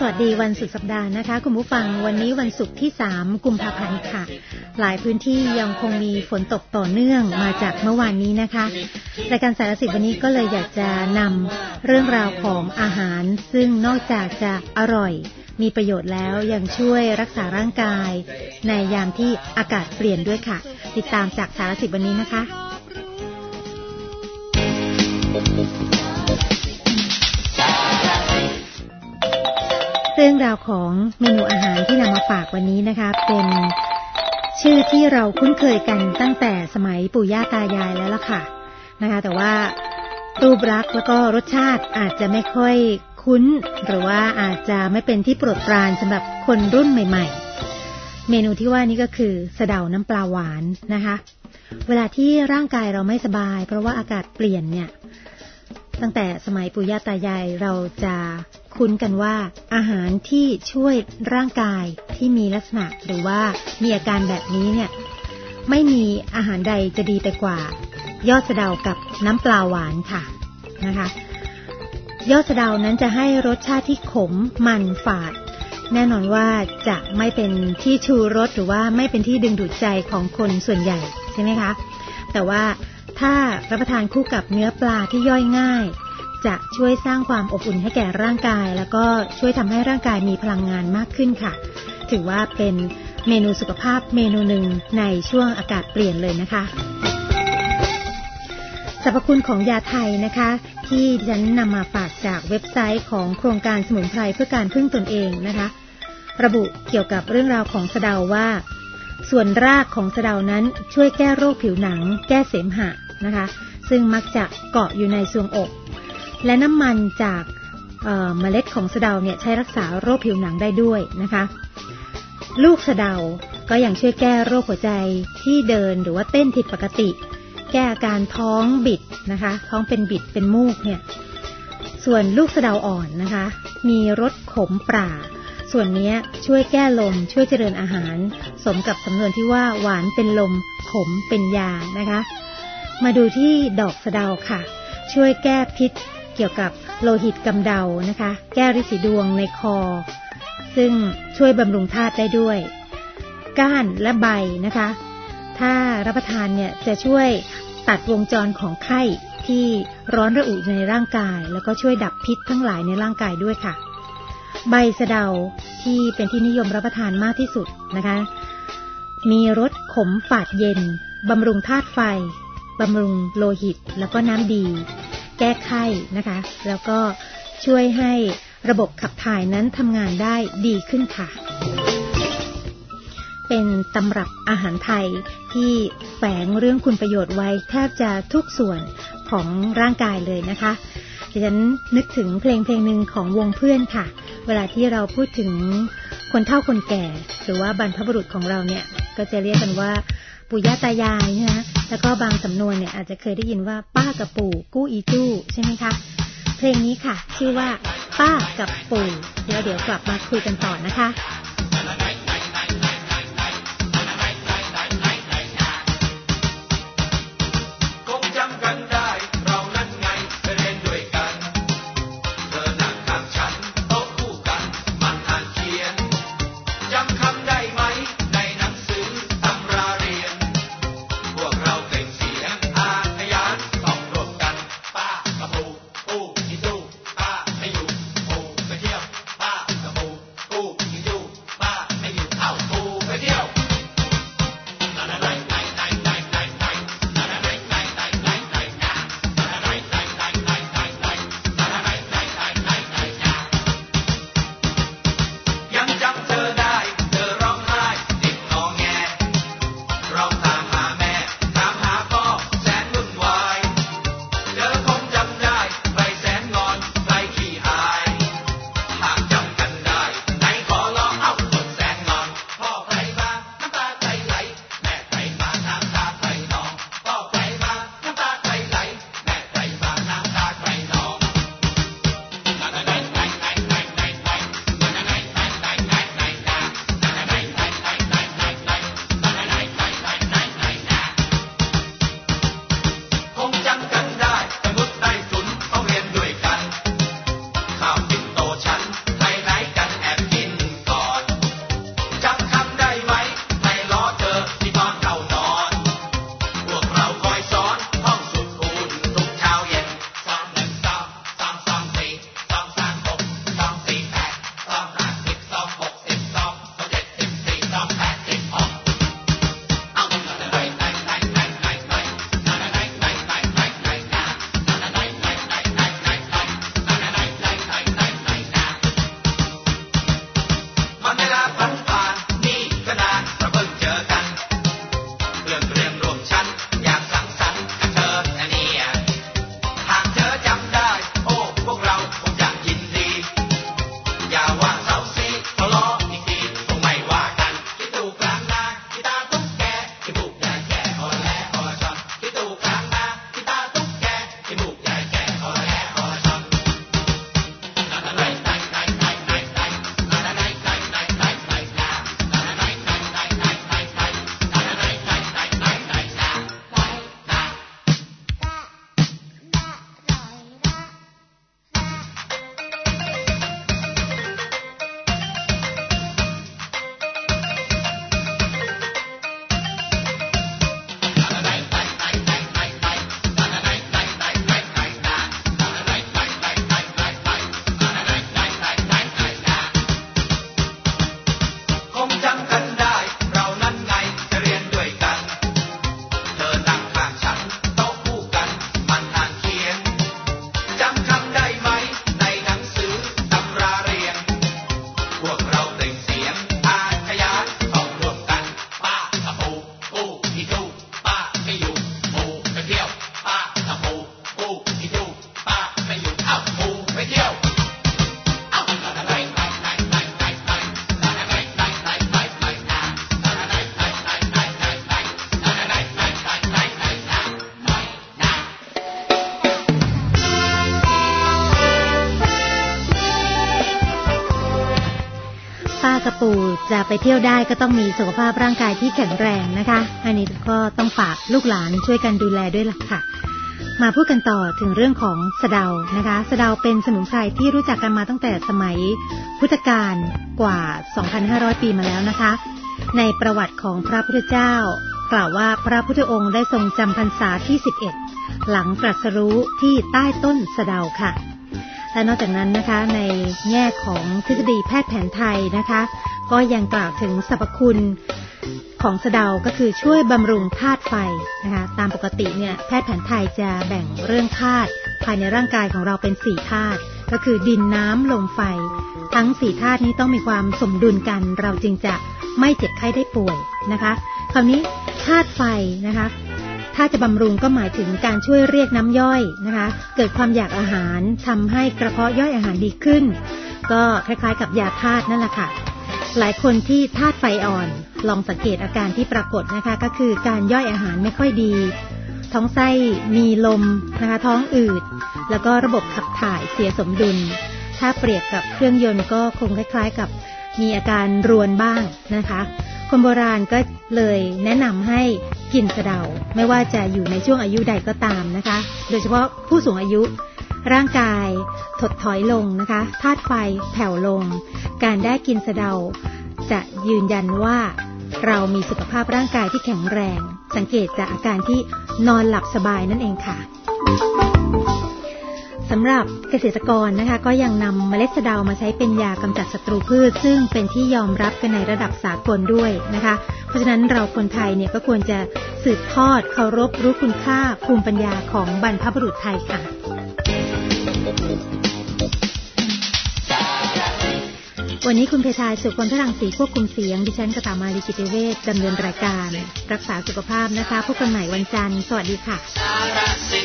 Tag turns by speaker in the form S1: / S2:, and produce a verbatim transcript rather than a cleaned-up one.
S1: สวัสดีวันสุดสัปดาห์นะคะคุณผู้ฟังวันนี้วันศุกร์ที่สามกุมภาพันธ์ค่ะหลายพื้นที่ยังคงมีฝนตกต่อเนื่องมาจากเมื่อวานนี้นะคะรายการสารสิทธิ์วันนี้ก็เลยอยากจะนำเรื่องราวของอาหารซึ่งนอกจากจะอร่อยมีประโยชน์แล้วยังช่วยรักษาร่างกายในยามที่อากาศเปลี่ยนด้วยค่ะติดตามจากสารสิทธิ์วันนี้นะคะเรื่องราวของเมนูอาหารที่นำมาฝากวันนี้นะคะเป็นชื่อที่เราคุ้นเคยกันตั้งแต่สมัยปู่ย่าตายายแล้วล่ะค่ะนะคะแต่ว่ารูปลักษณ์แล้วก็รสชาติอาจจะไม่ค่อยคุ้นหรือว่าอาจจะไม่เป็นที่โปรดปรานสำหรับคนรุ่นใหม่ๆเมนูที่ว่านี้ก็คือสะเดาน้ำปลาหวานนะคะเวลาที่ร่างกายเราไม่สบายเพราะว่าอากาศเปลี่ยนเนี่ยตั้งแต่สมัยปู่ย่าตายายเราจะคุ้นกันว่าอาหารที่ช่วยร่างกายที่มีลักษณะหรือว่ามีอาการแบบนี้เนี่ยไม่มีอาหารใดจะดีไปกว่ายอดสะเดากับน้ำปลาหวานค่ะนะคะยอดสะเดานั้นจะให้รสชาติที่ขมมันฝาดแน่นอนว่าจะไม่เป็นที่ชูรสหรือว่าไม่เป็นที่ดึงดูดใจของคนส่วนใหญ่ใช่ไหมคะแต่ว่าถ้ารับประทานคู่กับเนื้อปลาที่ย่อยง่ายจะช่วยสร้างความอบอุ่นให้แก่ร่างกายแล้วก็ช่วยทำให้ร่างกายมีพลังงานมากขึ้นค่ะถือว่าเป็นเมนูสุขภาพเมนูหนึ่งในช่วงอากาศเปลี่ยนเลยนะคะสรรพคุณของยาไทยนะคะที่ดิฉันนำมาฝากจากเว็บไซต์ของโครงการสมุนไพรเพื่อการพึ่งตนเองนะคะระบุเกี่ยวกับเรื่องราวของสะเดาว่าส่วนรากของสะเดานั้นช่วยแก้โรคผิวหนังแก้เสมหะนะคะซึ่งมักจะเกาะอยู่ในทรวงอกและน้ำมันจากเอ่อเมล็ดของสะเดาเนี่ยใช้รักษาโรคผิวหนังได้ด้วยนะคะลูกสะเดาก็ยังช่วยแก้โรคหัวใจที่เดินหรือว่าเต้นผิดปกติแก้อาการท้องบิดนะคะท้องเป็นบิดเป็นมูกเนี่ยส่วนลูกสะเดาอ่อนนะคะมีรสขมปร่าส่วนนี้ช่วยแก้ลมช่วยเจริญอาหารสมกับสำนวนที่ว่าหวานเป็นลมขมเป็นยานะคะมาดูที่ดอกสะเดาค่ะช่วยแก้พิษเกี่ยวกับโลหิตกำเดานะคะแก้ริดสีดวงในคอซึ่งช่วยบำรุงธาตุได้ด้วยก้านและใบนะคะถ้ารับประทานเนี่ยจะช่วยตัดวงจรของไข้ที่ร้อนระอุในร่างกายแล้วก็ช่วยดับพิษทั้งหลายในร่างกายด้วยค่ะใบสะเดาที่เป็นที่นิยมรับประทานมากที่สุดนะคะมีรสขมฝาดเย็นบำรุงธาตุไฟบำรุงโลหิตแล้วก็น้ำดีแก้ไข้นะคะแล้วก็ช่วยให้ระบบขับถ่ายนั้นทำงานได้ดีขึ้นค่ะเป็นตำรับอาหารไทยที่แฝงเรื่องคุณประโยชน์ไว้แทบจะทุกส่วนของร่างกายเลยนะคะดิฉันนึกถึงเพลงเพลงหนึ่งของวงเพื่อนค่ะเวลาที่เราพูดถึงคนเฒ่าคนแก่หรือว่าบรรพบุรุษของเราเนี่ยก็จะเรียกกันว่าปู่ย่าตายายนะแล้วก็บางสำนวนเนี่ยอาจจะเคยได้ยินว่าป้ากับปู่กู้อีจู้ใช่ไหมคะเพลงนี้ค่ะชื่อว่าป้ากับปู่เดี๋ยวเดี๋ยวกลับมาคุยกันต่อนะคะ
S2: Ooh,
S1: ากระปูจะไปเที่ยวได้ก็ต้องมีสุขภาพร่างกายที่แข็งแรงนะคะอันนี้ก็ต้องฝากลูกหลานช่วยกันดูแลด้วยล่ะค่ะมาพูดกันต่อถึงเรื่องของสะเดานะคะสะเดาเป็นสมุนไพรที่รู้จักกันมาตั้งแต่สมัยพุทธกาลกว่า สองพันห้าร้อย ปีมาแล้วนะคะในประวัติของพระพุทธเจ้ากล่าวว่าพระพุทธองค์ได้ทรงจำพรรษาที่สิบเอ็ดหลังตรัสรู้ที่ใต้ต้นสะเดาค่ะและนอกจากนั้นนะคะในแง่ของทฤษฎีแพทย์แผนไทยนะคะก็ยังกล่าวถึงสรรพคุณของสะเดาก็คือช่วยบำรุงธาตุไฟนะคะตามปกติเนี่ยแพทย์แผนไทยจะแบ่งเรื่องธาตุภายในร่างกายของเราเป็นสี่ธาตุก็คือดินน้ำลมไฟทั้งสี่ธาตุนี้ต้องมีความสมดุลกันเราจึงจะไม่เจ็บไข้ได้ป่วยนะคะคราวนี้ธาตุไฟนะคะถ้าจะบำรุงก็หมายถึงการช่วยเรียกน้ำย่อยนะคะเกิดความอยากอาหารทำให้กระเพาะย่อยอาหารดีขึ้นก็คล้ายๆกับยาธาตุนั่นแหละค่ะหลายคนที่ธาตุไฟอ่อนลองสังเกตอาการที่ปรากฏนะคะก็คือการย่อยอาหารไม่ค่อยดีท้องไส้มีลมนะคะท้องอืดแล้วก็ระบบขับถ่ายเสียสมดุลถ้าเปรียบกับเครื่องยนต์ก็คงคล้ายๆกับมีอาการรวนบ้างนะคะคนโบราณก็เลยแนะนำให้กินสะเดาไม่ว่าจะอยู่ในช่วงอายุใดก็ตามนะคะโดยเฉพาะผู้สูงอายุร่างกายถดถอยลงนะคะธาตุไฟแผ่วลงการได้กินสะเดาจะยืนยันว่าเรามีสุขภาพร่างกายที่แข็งแรงสังเกตจากอาการที่นอนหลับสบายนั่นเองค่ะสำหรับเกษตรกรนะคะก็ยังนำเมล็ดสะเดามาใช้เป็นยากำจัดศัตรูพืชซึ่งเป็นที่ยอมรับกันในระดับสากลด้วยนะคะเพราะฉะนั้นเราคนไทยเนี่ยก็ควรจะสืบทอดเคารพรู้คุณค่าภูมิปัญญาของบรรพบุรุษไทยค่ะวันนี้คุณเพทายสุขคนทรังสีควบคุมเสียงดิฉันกตามาลีกิติเวชดำเนินรายการรักษาสุขภาพนะคะพบกันใหม่วันจันทร์สวัสดีค่ะ